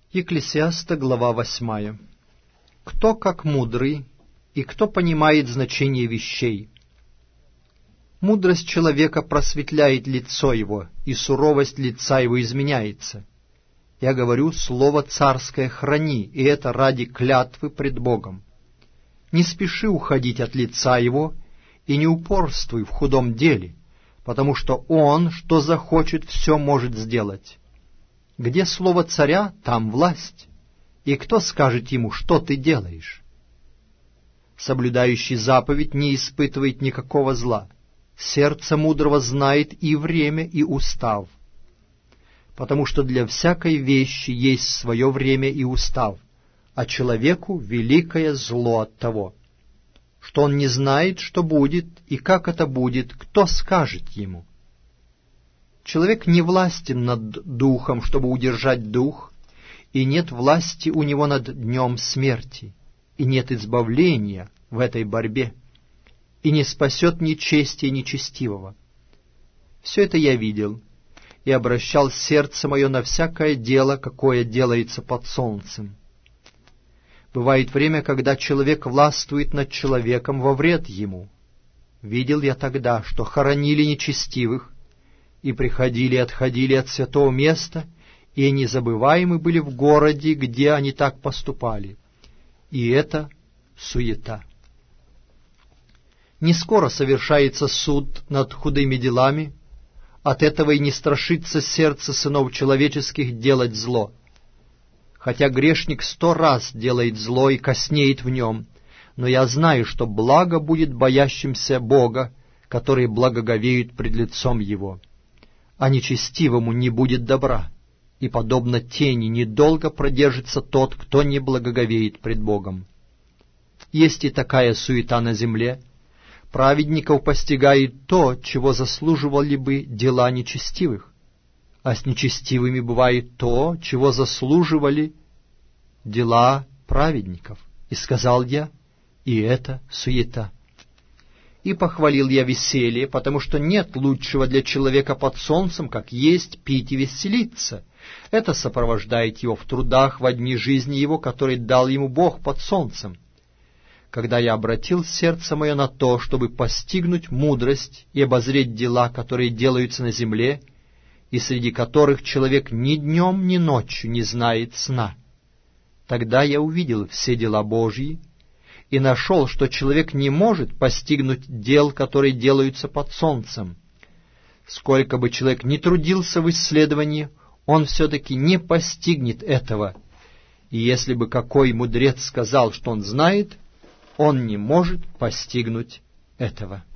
Екклесиаста, глава 8. Кто как мудрый, и кто понимает значение вещей? Мудрость человека просветляет лицо его, и суровость лица его изменяется. Я говорю, слово царское храни, и это ради клятвы пред Богом. Не спеши уходить от лица его, и не упорствуй в худом деле, потому что он, что захочет, все может сделать. Где слово царя, там власть, и кто скажет ему, что ты делаешь? Соблюдающий заповедь не испытывает никакого зла. Сердце мудрого знает и время, и устав. Потому что для всякой вещи есть свое время и устав, а человеку великое зло от того, что он не знает, что будет, и как это будет, кто скажет ему? Человек не властен над духом, чтобы удержать дух, и нет власти у него над днем смерти, и нет избавления в этой борьбе, и не спасет нечестие нечестивого. Все это я видел, и обращал сердце мое на всякое дело, какое делается под солнцем. Бывает время, когда человек властвует над человеком во вред ему. Видел я тогда, что хоронили нечестивых, и приходили и отходили от святого места, и незабываемы были в городе, где они так поступали. И это суета. Не скоро совершается суд над худыми делами, от этого и не страшится сердце сынов человеческих делать зло. Хотя грешник 100 раз делает зло и коснеет в нем, но я знаю, что благо будет боящимся Бога, которые благоговеют пред лицом Его. А нечестивому не будет добра, и, подобно тени, недолго продержится тот, кто не благоговеет пред Богом. Есть и такая суета на земле. Праведников постигает то, чего заслуживали бы дела нечестивых, а с нечестивыми бывает то, чего заслуживали дела праведников. И сказал я, и это суета. И похвалил я веселье, потому что нет лучшего для человека под солнцем, как есть, пить и веселиться. Это сопровождает его в трудах во дни жизни его, которые дал ему Бог под солнцем. Когда я обратил сердце мое на то, чтобы постигнуть мудрость и обозреть дела, которые делаются на земле, и среди которых человек ни днем, ни ночью не знает сна, тогда я увидел все дела Божьи, и нашел, что человек не может постигнуть дел, которые делаются под солнцем. Сколько бы человек ни трудился в исследовании, он все-таки не постигнет этого. И если бы какой мудрец сказал, что он знает, он не может постигнуть этого.